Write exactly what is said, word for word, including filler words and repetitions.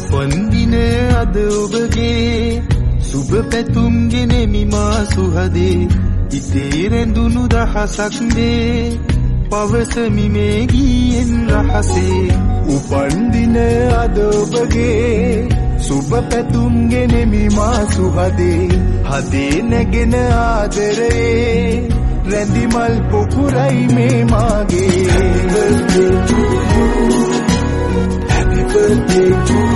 උපන්දිනය අද ඔබගේ සුබ පැතුම් ගෙනෙමි මා සුහදේ ඉතේ රැඳුණු දහසක් දේ පවසමි මේ ගීයෙන් රහසේ උපන්දිනය අද ඔබගේ සුබ පැතුම් ගෙනෙමි මා සුහදේ හදේ නැගෙන ආදරේ රැඳි මල් පොකුරයි මේ මාගේ Happy birthday to you